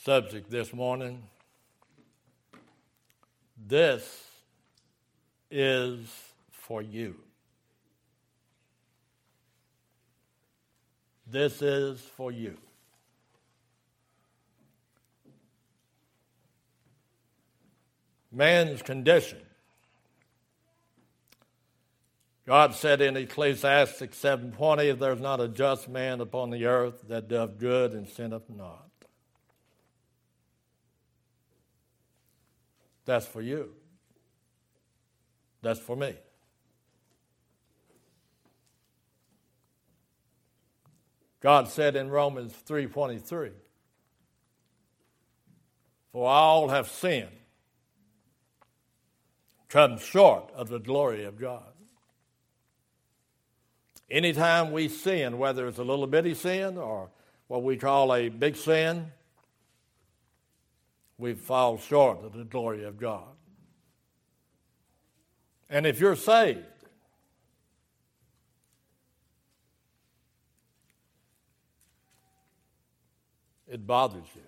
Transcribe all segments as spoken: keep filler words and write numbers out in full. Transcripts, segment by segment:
subject this morning. This is for you. This is for you. Man's condition. God said in Ecclesiastes seven twenty, "There's not a just man upon the earth that doth good and sinneth not." That's for you. That's for me. God said in Romans three twenty-three, "For all have sinned, come short of the glory of God." Anytime we sin, whether it's a little bitty sin or what we call a big sin, we fall short of the glory of God. And if you're saved, it bothers you.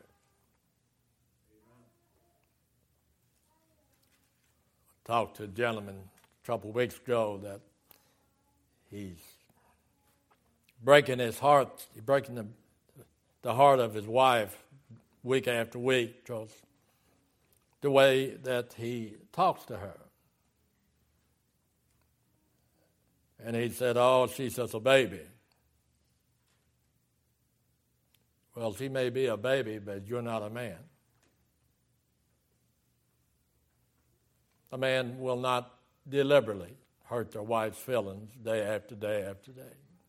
I talked to a gentleman a couple of weeks ago that he's breaking his heart, he's breaking the, the heart of his wife week after week because the way that he talks to her. And he said, "Oh, she's just a baby." Well, she may be a baby, but you're not a man. A man will not deliberately hurt their wife's feelings day after day after day.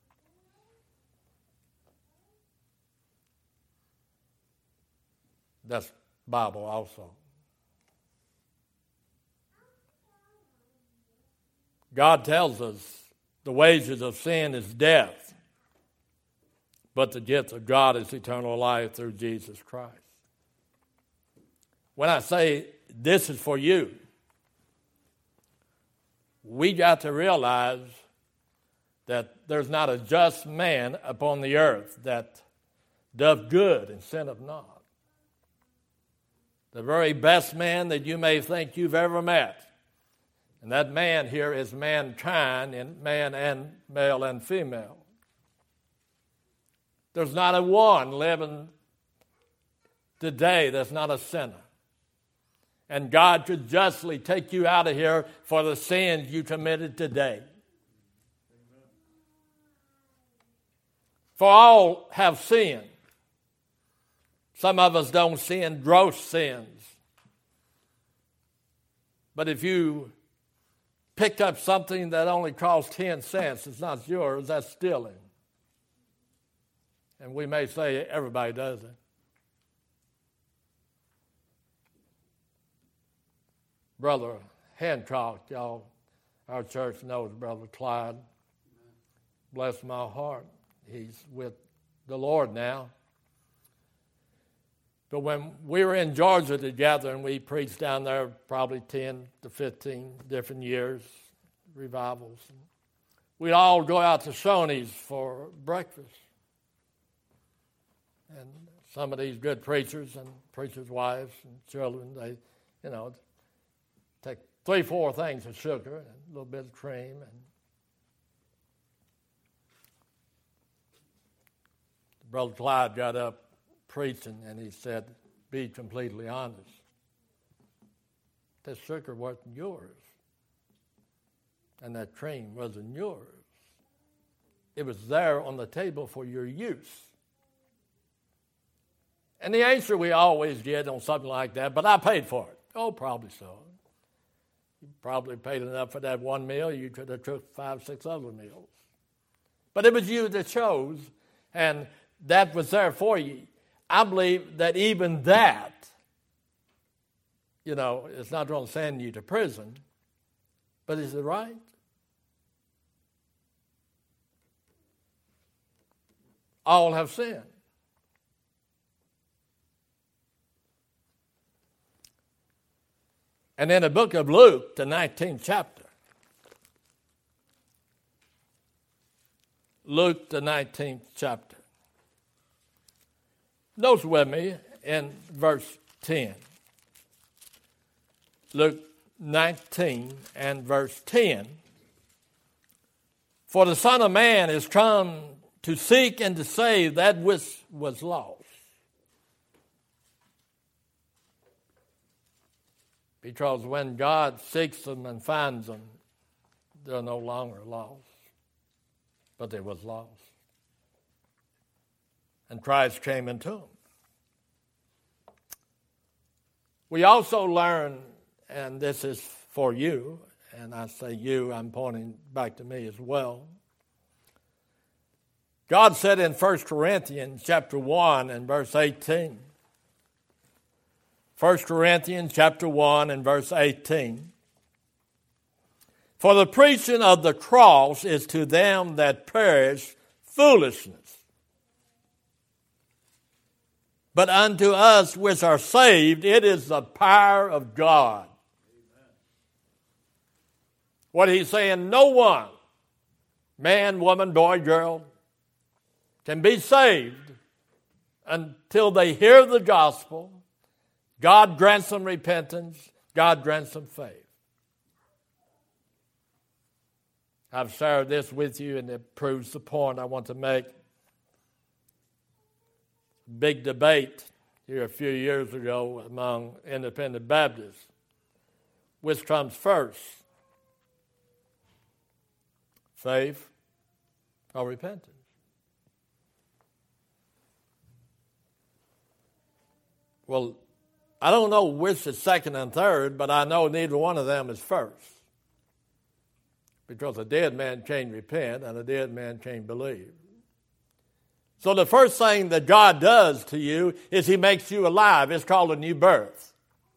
That's Bible also. God tells us the wages of sin is death, but the gift of God is eternal life through Jesus Christ. When I say this is for you, we got to realize that there's not a just man upon the earth that doth good and sinneth not. The very best man that you may think you've ever met, and that man here is mankind, and man and male and female. There's not a one living today that's not a sinner. And God could justly take you out of here for the sins you committed today. For all have sinned. Some of us don't sin gross sins. But if you picked up something that only cost ten cents, it's not yours, that's stealing. And we may say everybody does it. Brother Hancock, y'all, our church knows Brother Clyde. Bless my heart. He's with the Lord now. But when we were in Georgia together and we preached down there probably ten to fifteen different years, revivals, we'd all go out to Shoney's for breakfast. And some of these good preachers and preachers' wives and children, they, you know, take three, four things of sugar and a little bit of cream. And Brother Clyde got up preaching and he said, "Be completely honest. That sugar wasn't yours. And that cream wasn't yours. It was there on the table for your use." And the answer we always get on something like that, "But I paid for it." Oh, probably so. You probably paid enough for that one meal. You could have took five, six other meals. But it was you that chose, and that was there for you. I believe that even that, you know, it's not going to send you to prison, but is it right? All have sinned. And in the book of Luke, the nineteenth chapter, Luke, the nineteenth chapter. Notice with me in verse ten. Luke nineteen and verse ten. For the Son of Man is come to seek and to save that which was lost. Because when God seeks them and finds them, they're no longer lost, but they was lost. And Christ came into them. We also learn, and this is for you, and I say you, I'm pointing back to me as well. God said in First Corinthians chapter one and verse eighteen, First Corinthians chapter one and verse eighteen, for the preaching of the cross is to them that perish foolishness, but unto us which are saved it is the power of God. Amen. What he's saying, no one, man, woman, boy, girl, can be saved until they hear the gospel. God grants them repentance. God grants them faith. I've shared this with you, and it proves the point I want to make. Big debate here a few years ago among independent Baptists. Which comes first? Faith or repentance? Well, I don't know which is second and third, but I know neither one of them is first. Because a dead man can't repent, and a dead man can't believe. So the first thing that God does to you is he makes you alive. It's called a new birth.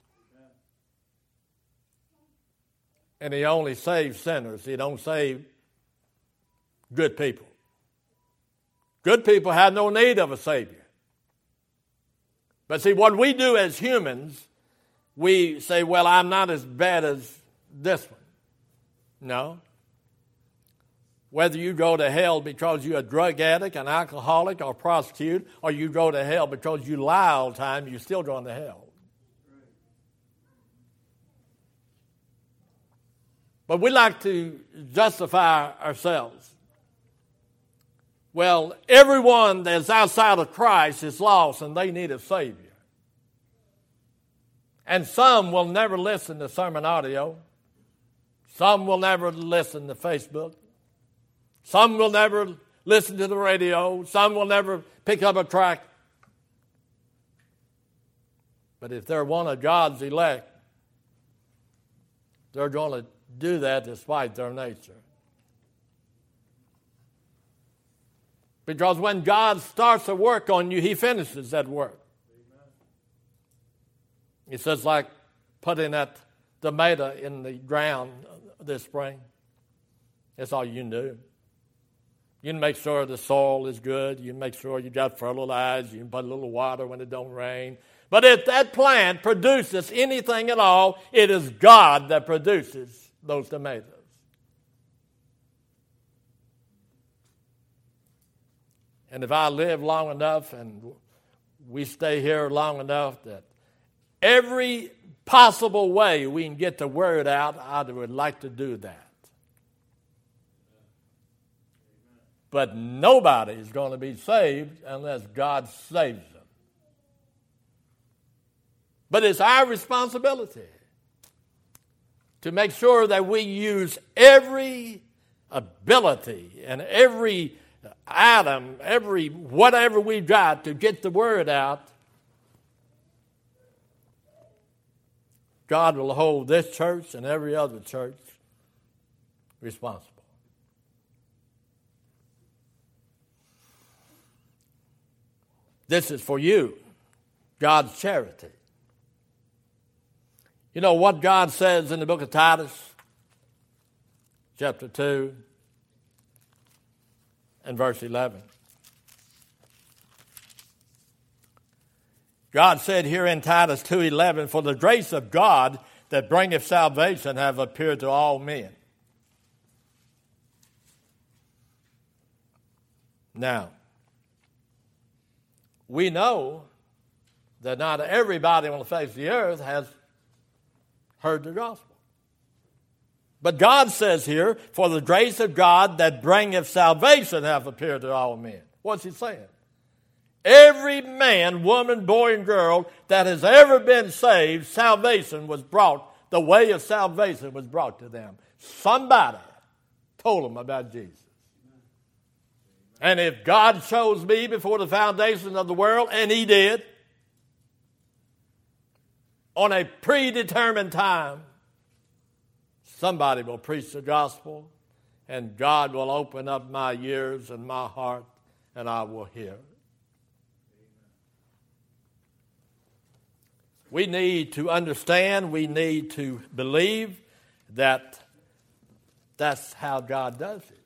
And he only saves sinners. He don't save good people. Good people have no need of a Savior. But see, what we do as humans, we say, well, I'm not as bad as this one. No. Whether you go to hell because you're a drug addict, an alcoholic, or a prostitute, or you go to hell because you lie all the time, you're still going to hell. But we like to justify ourselves. Well, everyone that's outside of Christ is lost and they need a Savior. And some will never listen to sermon audio. Some will never listen to Facebook. Some will never listen to the radio. Some will never pick up a tract. But if they're one of God's elect, they're going to do that despite their nature. Because when God starts a work on you, he finishes that work. Amen. It's just like putting that tomato in the ground this spring. That's all you can do. You can make sure the soil is good. You can make sure you got fertilizer. You can put a little water when it don't rain. But if that plant produces anything at all, it is God that produces those tomatoes. And if I live long enough and we stay here long enough that every possible way we can get the word out, I would like to do that. But nobody is going to be saved unless God saves them. But it's our responsibility to make sure that we use every ability and every item, every whatever we've got to get the word out. God will hold this church and every other church responsible. This is for you, God's charity. You know what God says in the book of Titus, chapter two and verse eleven. God said here in Titus two eleven, for the grace of God that bringeth salvation have appeared to all men. Now, we know that not everybody on the face of the earth has heard the gospel. But God says here, for the grace of God that bringeth salvation hath appeared to all men. What's he saying? Every man, woman, boy, and girl that has ever been saved, salvation was brought, the way of salvation was brought to them. Somebody told them about Jesus. And if God chose me before the foundation of the world, and he did, on a predetermined time, somebody will preach the gospel, and God will open up my ears and my heart, and I will hear. We need to understand, we need to believe that that's how God does it.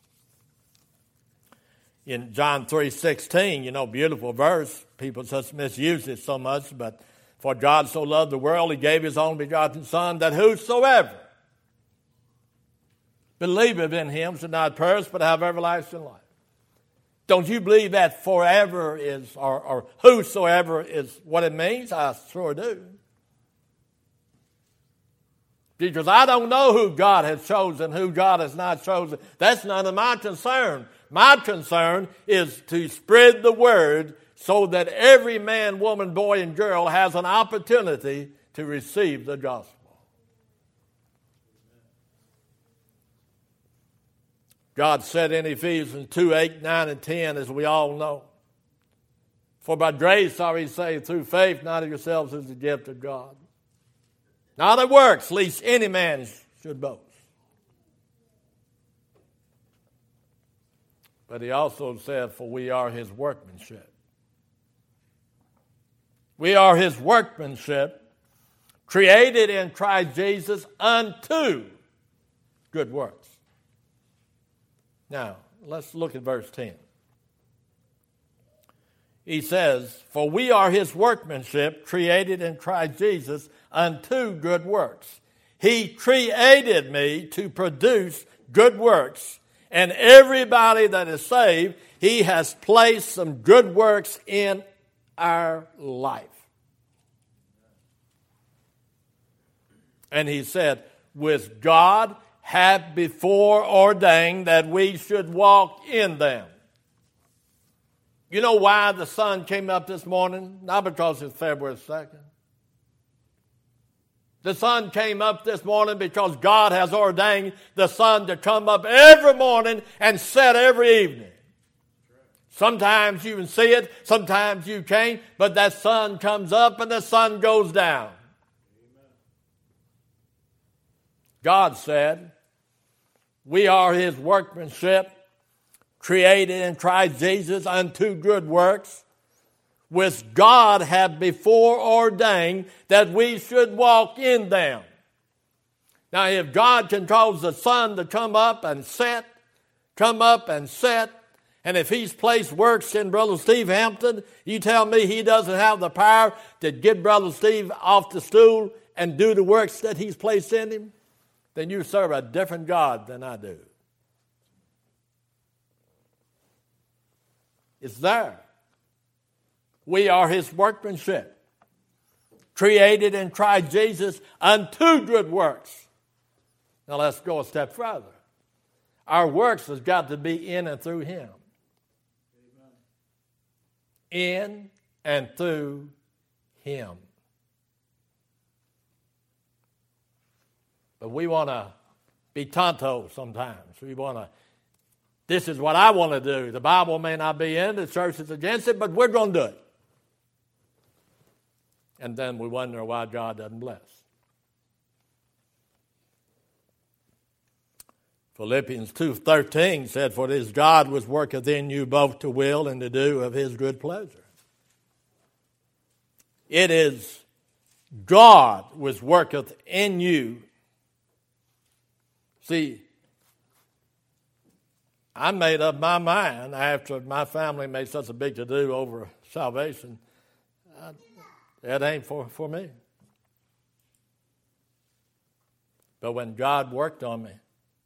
In John three sixteen, you know, beautiful verse, people just misuse it so much, but for God so loved the world, he gave his only begotten Son, that whosoever believeth in him should not perish, but have everlasting life. Don't you believe that forever is, or, or whosoever is what it means? I sure do. Because I don't know who God has chosen, who God has not chosen. That's none of my concern. My concern is to spread the word so that every man, woman, boy, and girl has an opportunity to receive the gospel. God said in Ephesians two, eight, nine, and ten, as we all know, for by grace are ye saved through faith, not of yourselves as the gift of God. Not of works, lest any man should boast. But he also said, for we are his workmanship. We are his workmanship, created in Christ Jesus unto good works. Now, let's look at verse ten. He says, for we are his workmanship, created in Christ Jesus unto good works. He created me to produce good works, and everybody that is saved, he has placed some good works in our life. And he said, with God hath before ordained that we should walk in them. You know why the sun came up this morning? Not because it's February second. The sun came up this morning because God has ordained the sun to come up every morning and set every evening. Sometimes you can see it, sometimes you can't, but that sun comes up and the sun goes down. God said, we are his workmanship, created in Christ Jesus unto good works, which God hath before ordained that we should walk in them. Now, if God can cause the sun to come up and set, come up and set, and if he's placed works in Brother Steve Hampton, you tell me he doesn't have the power to get Brother Steve off the stool and do the works that he's placed in him? Then you serve a different God than I do. It's there. We are his workmanship, created in Christ Jesus unto good works. Now let's go a step further. Our works has got to be in and through him. Amen. In and through him. But we want to be tonto sometimes. We want to, this is what I want to do. The Bible may not be in, the church is against it, but we're going to do it. And then we wonder why God doesn't bless. Philippians two thirteen said, for it is God which worketh in you both to will and to do of his good pleasure. It is God which worketh in you. See, I made up my mind after my family made such a big to-do over salvation. I, that ain't for, for me. But when God worked on me,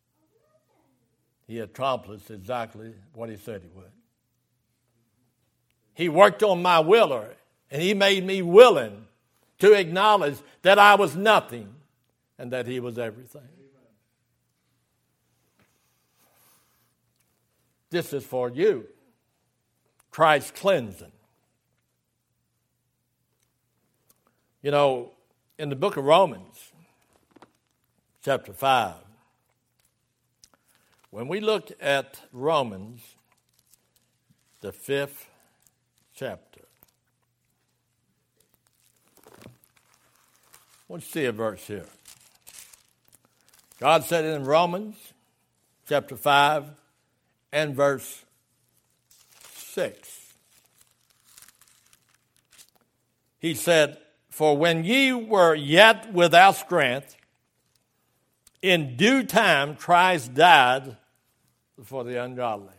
he accomplished exactly what he said he would. He worked on my Willer, And he made me willing to acknowledge that I was nothing and that he was everything. This is for you. Christ's cleansing. You know, in the book of Romans, chapter five, when we look at Romans, the fifth chapter, let's see a verse here. God said in Romans, chapter five, and verse six, he said, "For when ye were yet without strength, in due time Christ died for the ungodly."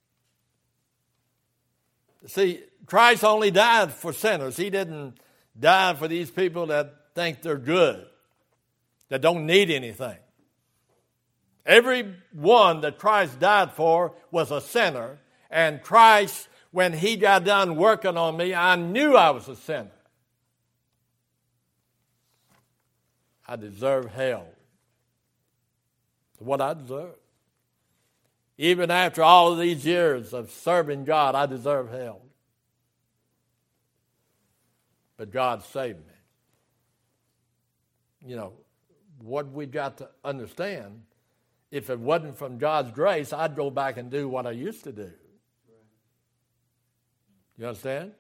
See, Christ only died for sinners. He didn't die for these people that think they're good, that don't need anything. Every one that Christ died for was a sinner. And Christ, when he got done working on me, I knew I was a sinner. I deserve hell. What I deserve. Even after all of these years of serving God, I deserve hell. But God saved me. You know, what we got to understand, if it wasn't from God's grace, I'd go back and do what I used to do. You understand?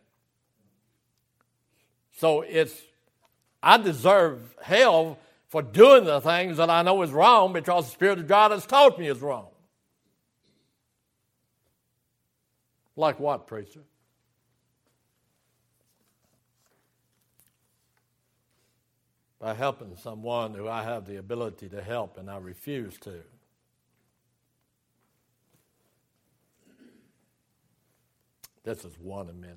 So it's, I deserve hell for doing the things that I know is wrong because the Spirit of God has taught me is wrong. Like what, preacher? By helping someone who I have the ability to help and I refuse to. This is one of many.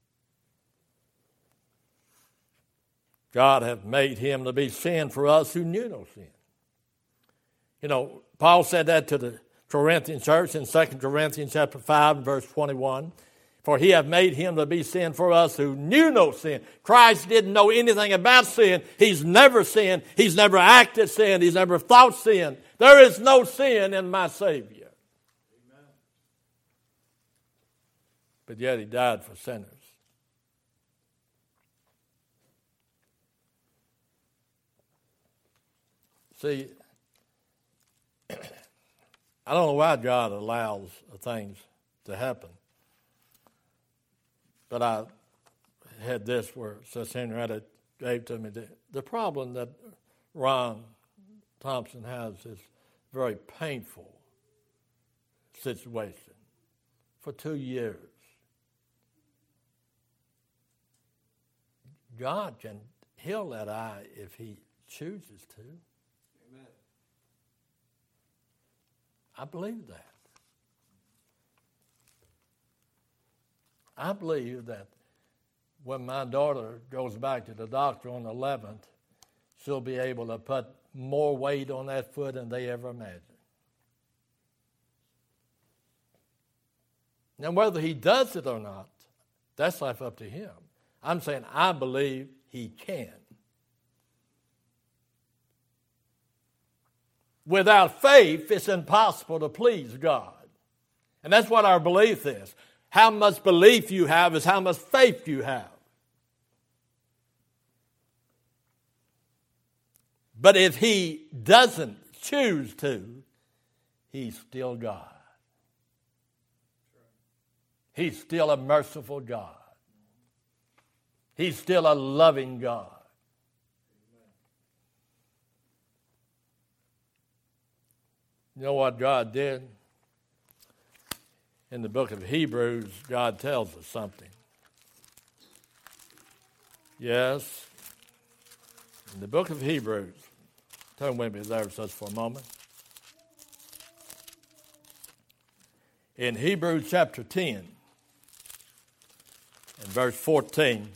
God hath made him to be sin for us who knew no sin. You know, Paul said that to the Corinthian church in Second Corinthians chapter five, verse twenty-one. For he hath made him to be sin for us who knew no sin. Christ didn't know anything about sin. He's never sinned. He's never acted sin. He's never thought sin. There is no sin in my Savior. Amen. But yet he died for sinners. See, I don't know why God allows things to happen. But I had this where Sister Henrietta gave to me. The, the problem that Ron Thompson has is a very painful situation for two years. God can heal that eye if he chooses to. Amen. I believe that. I believe that when my daughter goes back to the doctor on the eleventh, she'll be able to put more weight on that foot than they ever imagined. Now, whether he does it or not, that's left up to him. I'm saying I believe he can. Without faith, it's impossible to please God. And that's what our belief is. How much belief you have is how much faith you have. But if he doesn't choose to, he's still God. He's still a merciful God. He's still a loving God. You know what God did? In the book of Hebrews, God tells us something. Yes, in the book of Hebrews, turn with me there just for a moment. In Hebrews chapter ten, in verse fourteen,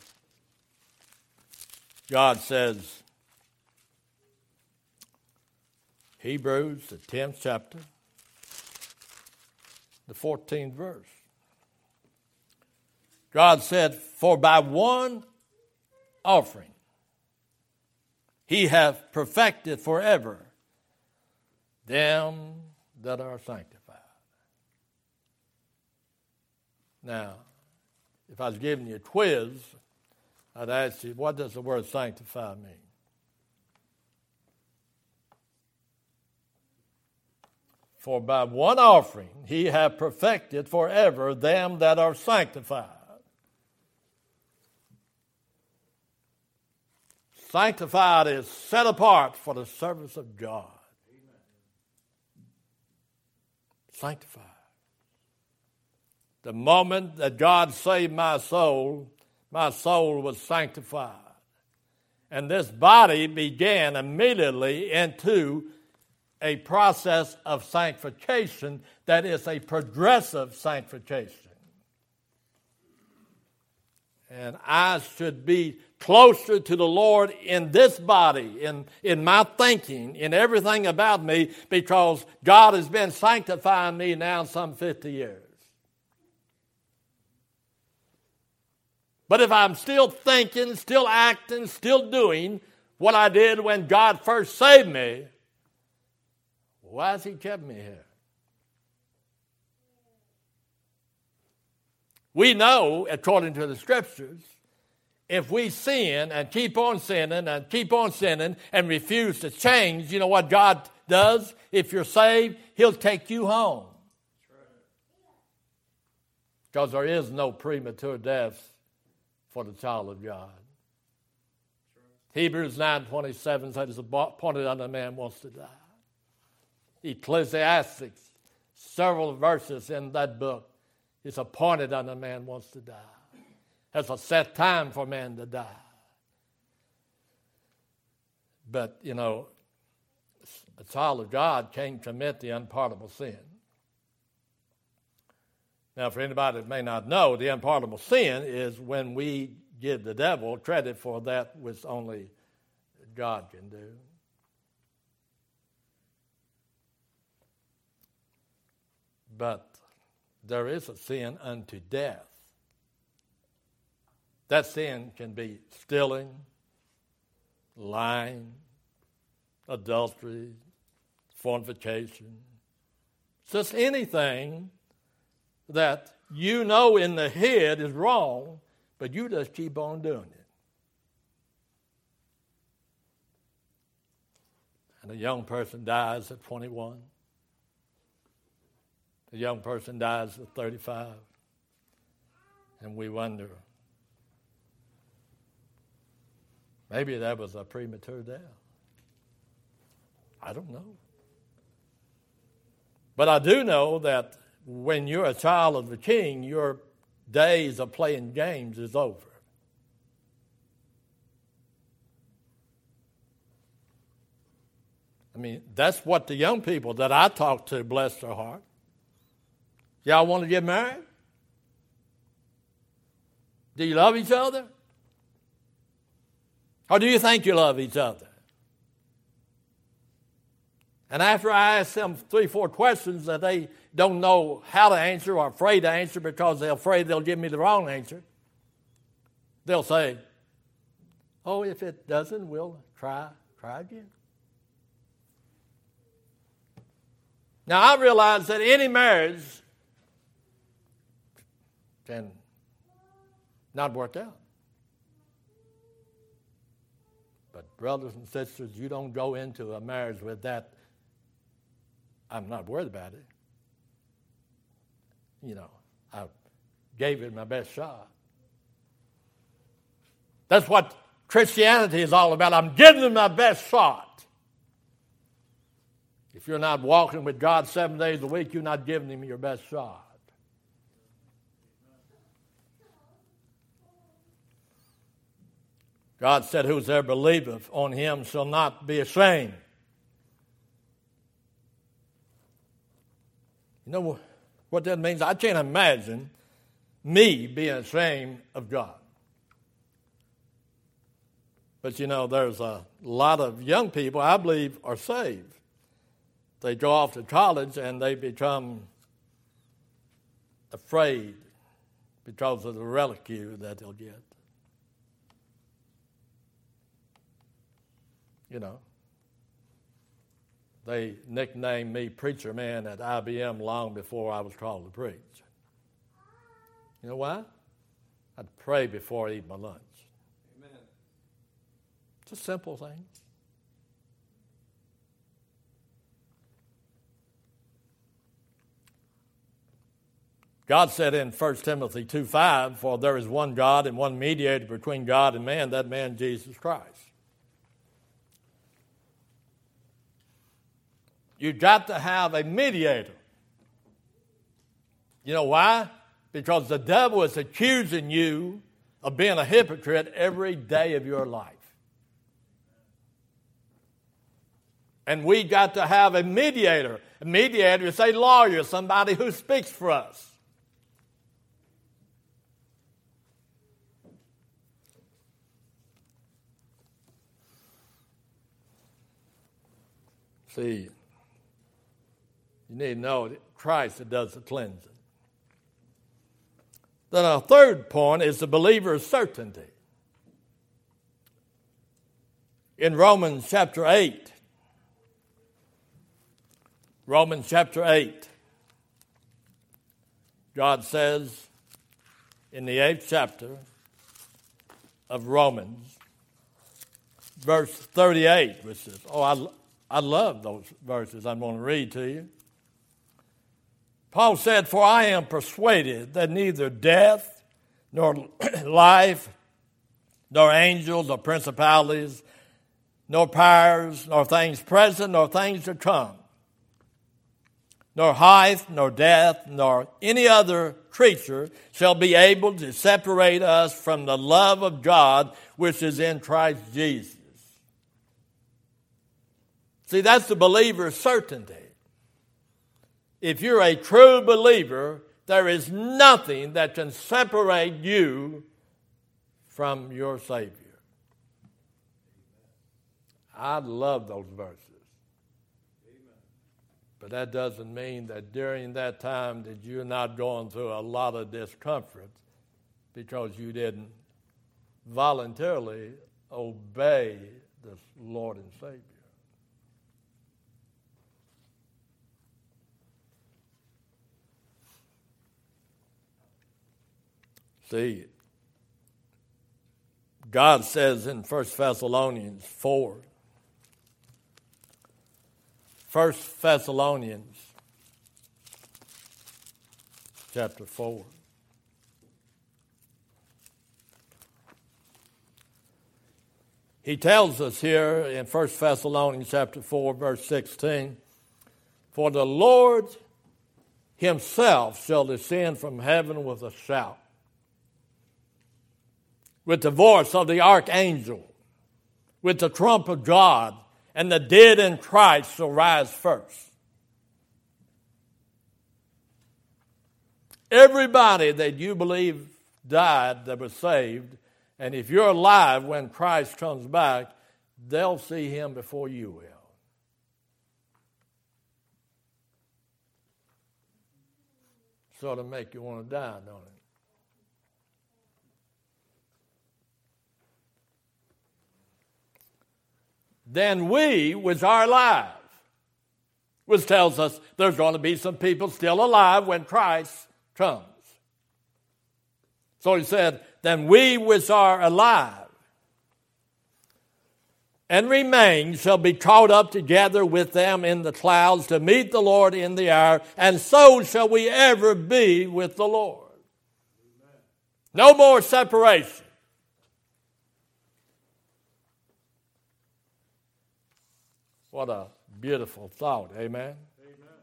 God says, Hebrews, the tenth chapter, the fourteenth verse. God said, for by one offering he hath perfected forever them that are sanctified. Now, if I was giving you a quiz, I'd ask you, what does the word sanctify mean? For by one offering he hath perfected forever them that are sanctified. Sanctified is set apart for the service of God. Sanctified. The moment that God saved my soul, my soul was sanctified. And this body began immediately into a process of sanctification that is a progressive sanctification. And I should be closer to the Lord in this body, in, in my thinking, in everything about me, because God has been sanctifying me now some fifty years. But if I'm still thinking, still acting, still doing what I did when God first saved me, why has he kept me here? We know, according to the Scriptures, if we sin and keep on sinning and keep on sinning and refuse to change, you know what God does? If you're saved, he'll take you home. Because there is no premature death for the child of God. Hebrews nine twenty-seven says, it's appointed unto man wants to die. Ecclesiastes, several verses in that book, it's appointed unto man wants to die. There's a set time for man to die. But, you know, a child of God can't commit the unpardonable sin. Now, for anybody that may not know, the unpardonable sin is when we give the devil credit for that which only God can do. But there is a sin unto death. That sin can be stealing, lying, adultery, fornication, just anything that you know in the head is wrong, but you just keep on doing it. And a young person dies at twenty-one. A young person dies at thirty-five. And we wonder, maybe that was a premature death. I don't know. But I do know that when you're a child of the King, your days of playing games is over. I mean, that's what the young people that I talk to, bless their heart. Y'all want to get married? Do you love each other? Or do you think you love each other? And after I ask them three, four questions that they don't know how to answer or afraid to answer because they're afraid they'll give me the wrong answer, they'll say, oh, if it doesn't, we'll try, try again. Now, I realize that any marriage can not work out. But brothers and sisters, you don't go into a marriage with that, I'm not worried about it. You know, I gave it my best shot. That's what Christianity is all about. I'm giving it my best shot. If you're not walking with God seven days a week, you're not giving him your best shot. God said, whosoever believeth on him shall not be ashamed. You know what that means? I can't imagine me being ashamed of God. But you know, there's a lot of young people, I believe, are saved. They go off to college and they become afraid because of the ridicule that they'll get. You know, they nicknamed me Preacher Man at I B M long before I was called to preach. You know why? I'd pray before I eat my lunch. Amen. It's a simple thing. God said in First Timothy two five, for there is one God and one mediator between God and man, that man Jesus Christ. You've got to have a mediator. You know why? Because the devil is accusing you of being a hypocrite every day of your life. And we got to have a mediator. A mediator is a lawyer, somebody who speaks for us. See, you need to know that Christ that does the cleansing. Then our third point is the believer's certainty. In Romans chapter eight, Romans chapter eight, God says in the eighth chapter of Romans, verse thirty-eight, which says, oh, I I love those verses I'm going to read to you. Paul said, for I am persuaded that neither death, nor life, nor angels, nor principalities, nor powers, nor things present, nor things to come, nor height, nor depth, nor any other creature shall be able to separate us from the love of God which is in Christ Jesus. See, that's the believer's certainty. If you're a true believer, there is nothing that can separate you from your Savior. I love those verses. But that doesn't mean that during that time that you're not going through a lot of discomfort because you didn't voluntarily obey the Lord and Savior. See, God says in First Thessalonians four, First Thessalonians chapter four. He tells us here in First Thessalonians chapter four, verse sixteen, for the Lord himself shall descend from heaven with a shout, with the voice of the archangel, with the trump of God, and the dead in Christ shall rise first. Everybody that you believe died that was saved, and if you're alive when Christ comes back, they'll see him before you will. Sort of make you want to die, don't it? Then we, which are alive, which tells us there's going to be some people still alive when Christ comes. So he said, then we which are alive and remain shall be caught up together with them in the clouds to meet the Lord in the air, and so shall we ever be with the Lord. Amen. No more separation. What a beautiful thought, amen? Amen.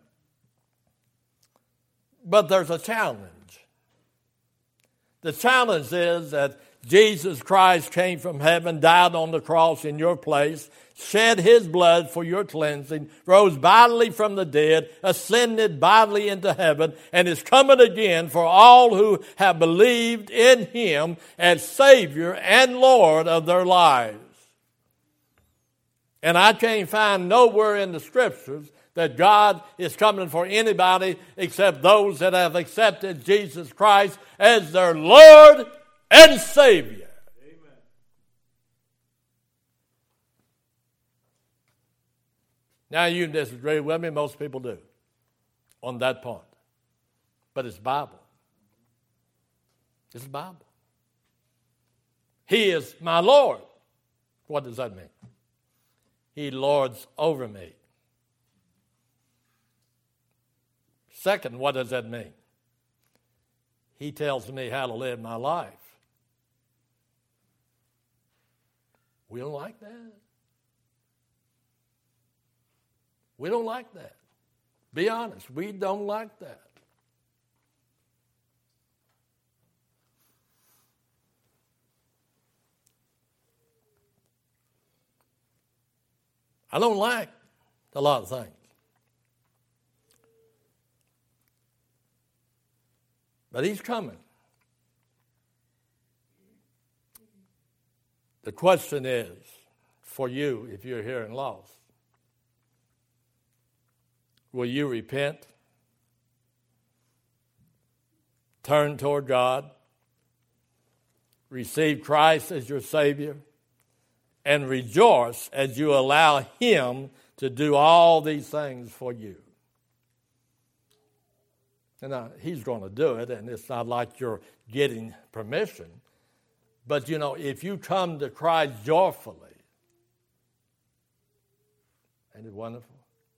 But there's a challenge. The challenge is that Jesus Christ came from heaven, died on the cross in your place, shed his blood for your cleansing, rose bodily from the dead, ascended bodily into heaven, and is coming again for all who have believed in him as Savior and Lord of their lives. And I can't find nowhere in the Scriptures that God is coming for anybody except those that have accepted Jesus Christ as their Lord and Savior. Amen. Now you can disagree with me, most people do, on that point. But it's Bible. It's Bible. He is my Lord. What does that mean? He lords over me. Second, what does that mean? He tells me how to live my life. We don't like that. We don't like that. Be honest, we don't like that. I don't like a lot of things. But he's coming. The question is, for you, if you're here and lost, will you repent, turn toward God, receive Christ as your Savior, and rejoice as you allow Him to do all these things for you? And now, He's going to do it, and it's not like you're getting permission. But, you know, if you come to Christ joyfully, ain't it wonderful?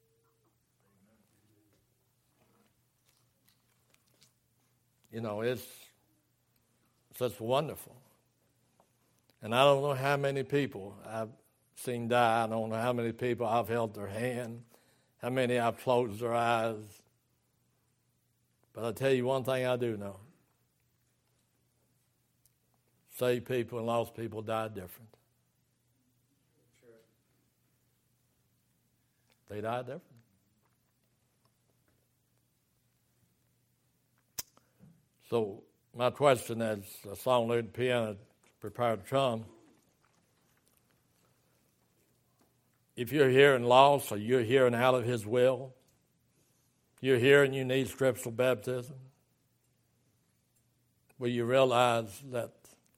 You know, it's such wonderful. And I don't know how many people I've seen die. I don't know how many people I've held their hand, how many I've closed their eyes. But I'll tell you one thing I do know. Saved people and lost people die different. They die different. So my question as a song leader and piano prepared to come, if you're here and lost or you're here and out of His will, you're here and you need scriptural baptism, will you realize that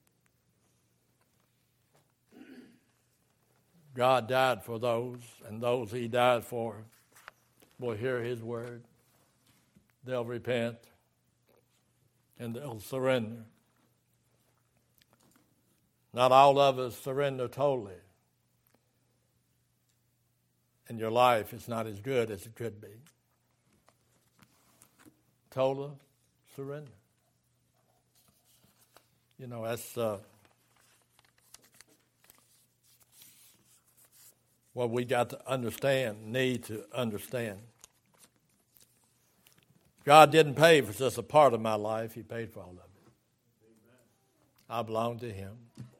God died for those, and those He died for will hear His word. They'll repent, and they'll surrender. Not all of us surrender totally, and your life is not as good as it could be. Total surrender. You know, that's uh, what we got to understand, need to understand. God didn't pay for just a part of my life. He paid for all of it. I belong to Him.